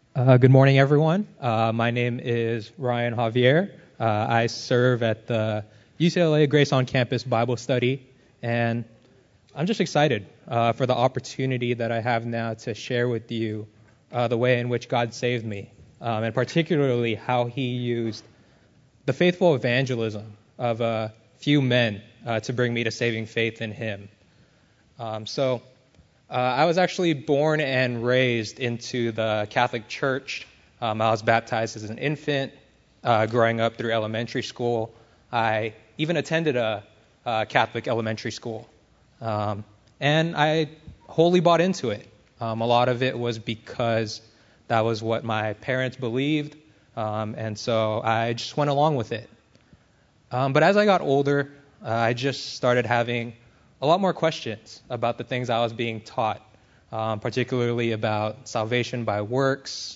Good morning, everyone. My name is Ryan Javier. I serve at the UCLA Grace on Campus Bible Study, and I'm just excited for the opportunity that I have now to share with you the way in which God saved me, and particularly how He used the faithful evangelism of a few men to bring me to saving faith in Him. I was actually born and raised into the Catholic Church. I was baptized as an infant, growing up through elementary school. I even attended a Catholic elementary school, and I wholly bought into it. A lot of it was because that was what my parents believed, and so I just went along with it. But as I got older, I just started having a lot more questions about the things I was being taught, particularly about salvation by works,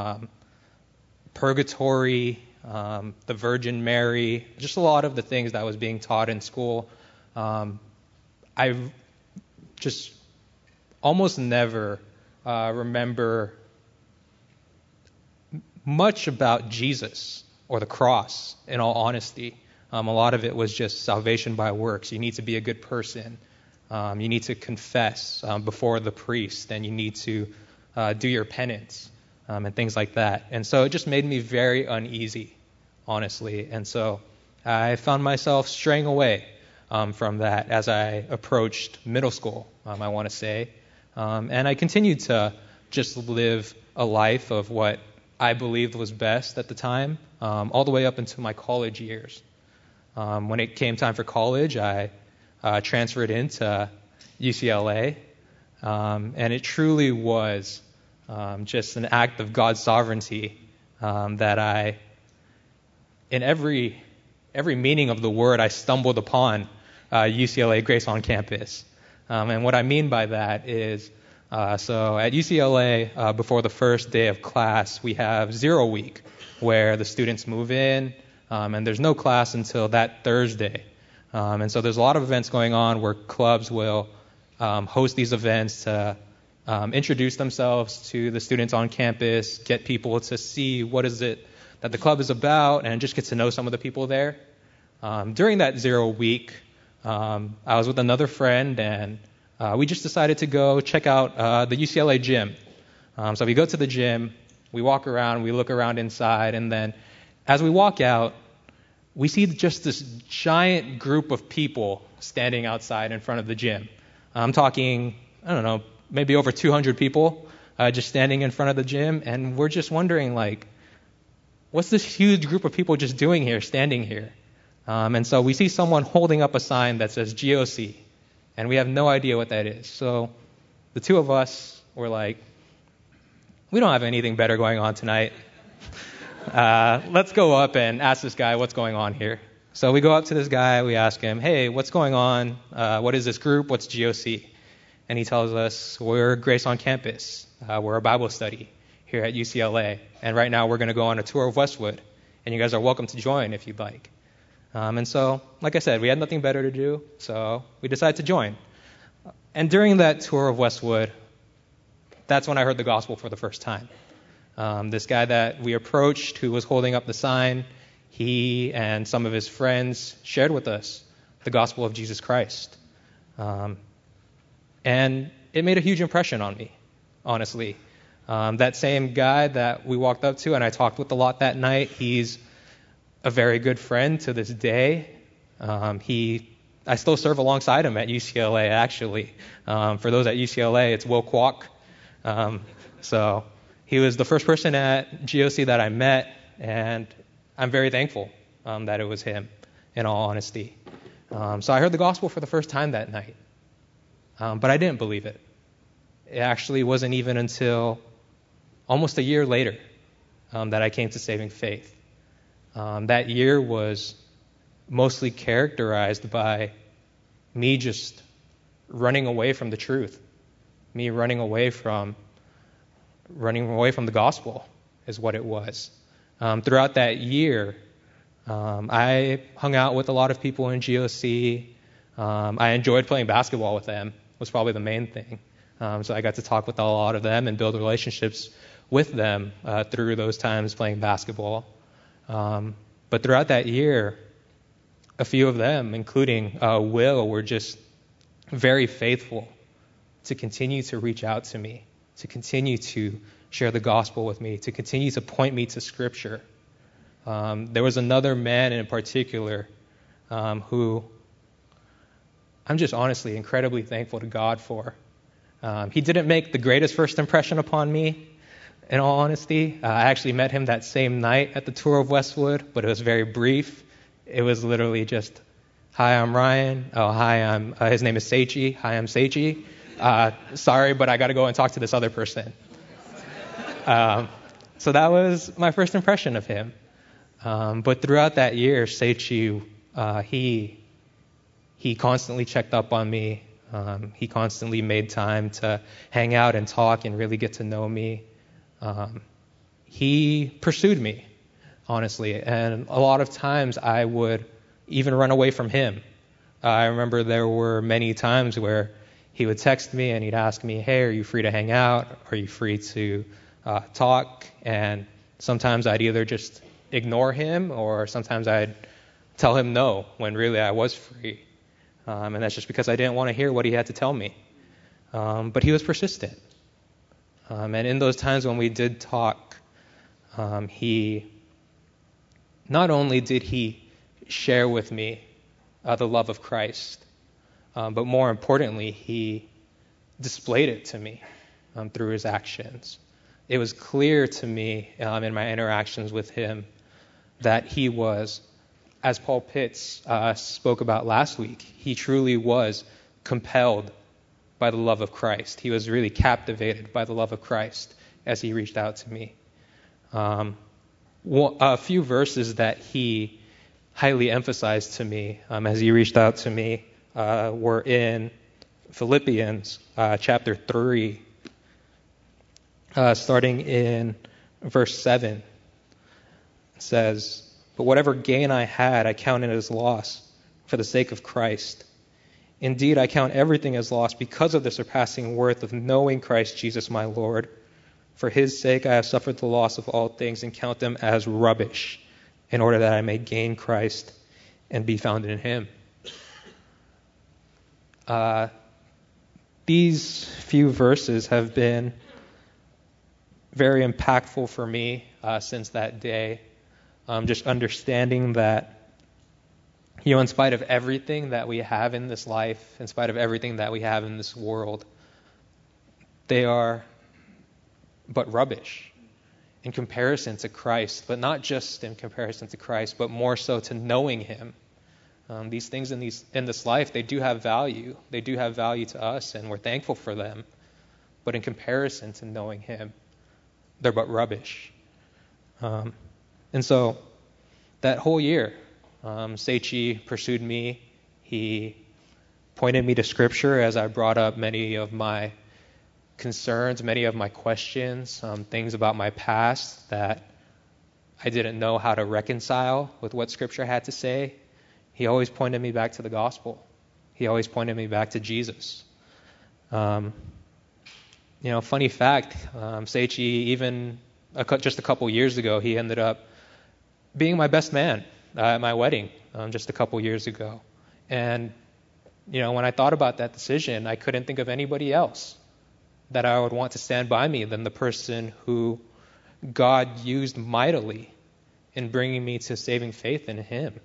purgatory, the Virgin Mary, just a lot of the things that was being taught in school. I just almost never remember much about Jesus or the cross, in all honesty. A lot of it was just salvation by works. You need to be a good person. You need to confess before the priest, and you need to do your penance and things like that. And so it just made me very uneasy, honestly. And so I found myself straying away from that as I approached middle school, I want to say. And I continued to just live a life of what I believed was best at the time, all the way up into my college years. When it came time for college, I transferred into UCLA, and it truly was just an act of God's sovereignty that I, in every meaning of the word, I stumbled upon UCLA Grace on Campus. And what I mean by that is, so at UCLA, before the first day of class, we have 0 week, where the students move in, and there's no class until that Thursday. And so there's a lot of events going on where clubs will host these events to introduce themselves to the students on campus, get people to see what is it that the club is about, and just get to know some of the people there. During that 0 week, I was with another friend, and we just decided to go check out the UCLA gym. So we go to the gym, we walk around, we look around inside, and then as we walk out, we see just this giant group of people standing outside in front of the gym. I'm talking, I don't know, maybe over 200 people just standing in front of the gym, and we're just wondering, like, what's this huge group of people just doing here, standing here? And so we see someone holding up a sign that says GOC, and we have no idea what that is. So the two of us were like, we don't have anything better going on tonight. Let's go up and ask this guy what's going on here. So we go up to this guy, we ask him, hey, what's going on? What is this group? What's GOC? And he tells us, we're Grace on Campus. We're a Bible study here at UCLA. And right now we're going to go on a tour of Westwood. And you guys are welcome to join if you'd like. And so, like I said, we had nothing better to do, so we decided to join. And during that tour of Westwood, that's when I heard the gospel for the first time. This guy that we approached who was holding up the sign, he and some of his friends shared with us the gospel of Jesus Christ. And it made a huge impression on me, honestly. That same guy that we walked up to and I talked with a lot that night, he's a very good friend to this day. I still serve alongside him at UCLA, actually. For those at UCLA, it's Will Kwok. So he was the first person at GOC that I met, and I'm very thankful that it was him, in all honesty. So I heard the gospel for the first time that night, but I didn't believe it. It actually wasn't even until almost a year later that I came to saving faith. That year was mostly characterized by me just running away from the truth, me running away from the gospel is what it was. Throughout that year, I hung out with a lot of people in GOC. I enjoyed playing basketball with them, was probably the main thing. So I got to talk with a lot of them and build relationships with them through those times playing basketball. But throughout that year, a few of them, including Will, were just very faithful to continue to reach out to me, to continue to share the gospel with me, to continue to point me to Scripture. There was another man in particular who I'm just honestly incredibly thankful to God for. He didn't make the greatest first impression upon me, in all honesty. I actually met him that same night at the tour of Westwood, but it was very brief. It was literally just, "Hi, I'm Ryan. Oh, hi, his name is Seichi. Hi, I'm Seichi. Sorry, but I got to go and talk to this other person." So that was my first impression of him. But throughout that year, Seichi, he constantly checked up on me. He constantly made time to hang out and talk and really get to know me. He pursued me, honestly, and a lot of times I would even run away from him. I remember there were many times where he would text me and he'd ask me, "Hey, are you free to hang out? Are you free to talk?" And sometimes I'd either just ignore him, or sometimes I'd tell him no when really I was free. And that's just because I didn't want to hear what he had to tell me. But he was persistent. And in those times when we did talk, he not only did he share with me the love of Christ, but more importantly, he displayed it to me through his actions. It was clear to me in my interactions with him that he was, as Paul Pitts spoke about last week, he truly was compelled by the love of Christ. He was really captivated by the love of Christ as he reached out to me. A few verses that he highly emphasized to me as he reached out to me were in Philippians chapter 3, starting in verse 7. It says, "But whatever gain I had, I counted as loss for the sake of Christ. Indeed, I count everything as loss because of the surpassing worth of knowing Christ Jesus my Lord. For his sake I have suffered the loss of all things and count them as rubbish, in order that I may gain Christ and be found in him." These few verses have been very impactful for me since that day. Just understanding that, in spite of everything that we have in this life, in spite of everything that we have in this world, they are but rubbish in comparison to Christ, but not just in comparison to Christ, but more so to knowing him. These things in this life, they do have value. They do have value to us, and we're thankful for them. But in comparison to knowing him, they're but rubbish. And so that whole year, Seichi pursued me. He pointed me to Scripture as I brought up many of my concerns, many of my questions, things about my past that I didn't know how to reconcile with what Scripture had to say. He always pointed me back to the gospel. He always pointed me back to Jesus. Funny fact, Seichi, even just a couple years ago, he ended up being my best man at my wedding just a couple years ago. And, when I thought about that decision, I couldn't think of anybody else that I would want to stand by me than the person who God used mightily in bringing me to saving faith in him.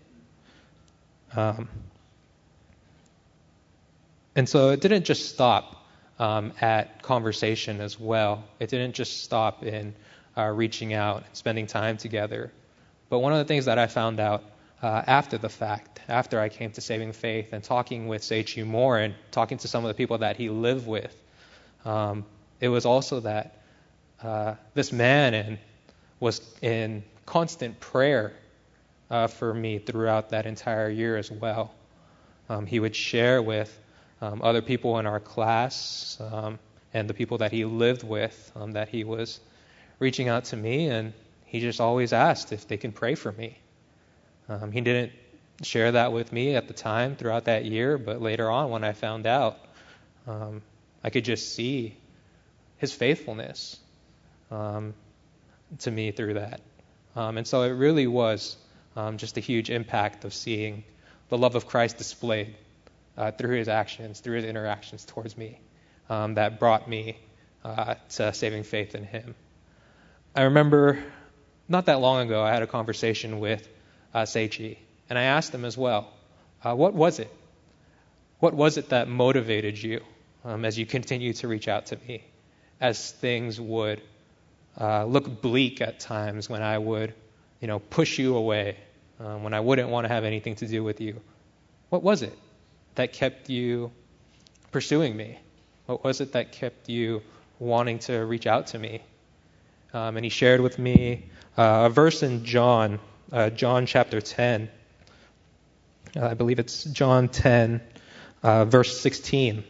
And so it didn't just stop at conversation as well. It didn't just stop in reaching out and spending time together. But one of the things that I found out after the fact, after I came to saving faith and talking with Seichi more and talking to some of the people that he lived with, it was also that this man was in constant prayer for me throughout that entire year as well. He would share with other people in our class and the people that he lived with that he was reaching out to me, and he just always asked if they can pray for me. He didn't share that with me at the time throughout that year, but later on when I found out, I could just see his faithfulness. to me through that. And so it really was just a huge impact of seeing the love of Christ displayed through his actions, through his interactions towards me, that brought me to saving faith in him. I remember not that long ago, I had a conversation with Seichi, and I asked him as well, what was it? What was it that motivated you as you continued to reach out to me, as things would look bleak at times, when I would, push you away, when I wouldn't want to have anything to do with you? What was it that kept you pursuing me? What was it that kept you wanting to reach out to me? And he shared with me a verse in John chapter 10. I believe it's John 10, verse 16.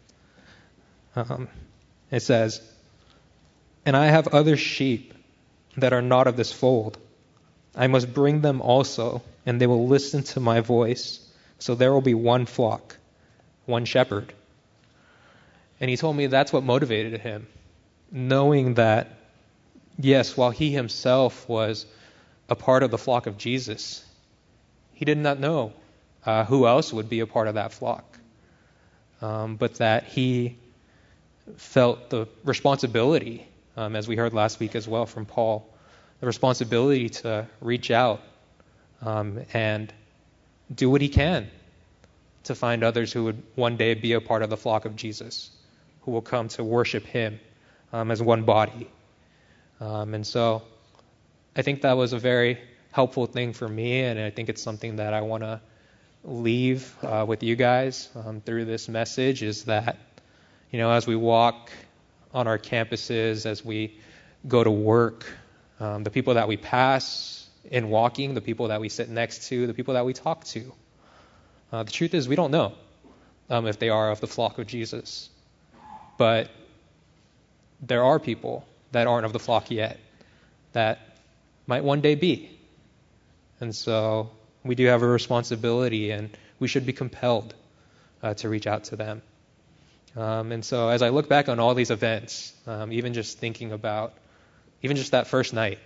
It says, "And I have other sheep that are not of this fold. I must bring them also, and they will listen to my voice. So there will be one flock, one shepherd." And he told me that's what motivated him, knowing that, yes, while he himself was a part of the flock of Jesus, he did not know who else would be a part of that flock, but that he felt the responsibility, as we heard last week as well from Paul, the responsibility to reach out and do what he can to find others who would one day be a part of the flock of Jesus, who will come to worship him as one body. And so I think that was a very helpful thing for me, and I think it's something that I want to leave with you guys through this message, is that, as we walk on our campuses, as we go to work, the people that we pass in walking, the people that we sit next to, the people that we talk to, the truth is we don't know if they are of the flock of Jesus. But there are people that aren't of the flock yet that might one day be. And so we do have a responsibility, and we should be compelled to reach out to them. And so as I look back on all these events, even just thinking about, even just that first night,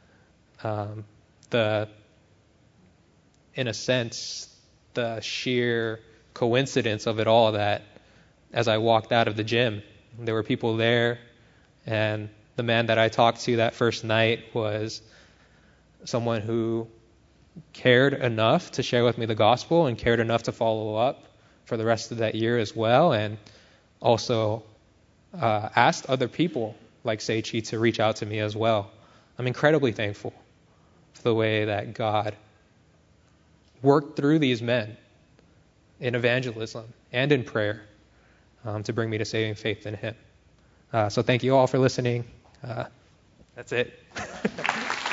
in a sense, the sheer coincidence of it all, that as I walked out of the gym, there were people there, and the man that I talked to that first night was someone who cared enough to share with me the gospel and cared enough to follow up for the rest of that year as well, and also asked other people like Seichi to reach out to me as well. I'm incredibly thankful for the way that God worked through these men in evangelism and in prayer to bring me to saving faith in him. So thank you all for listening. That's it.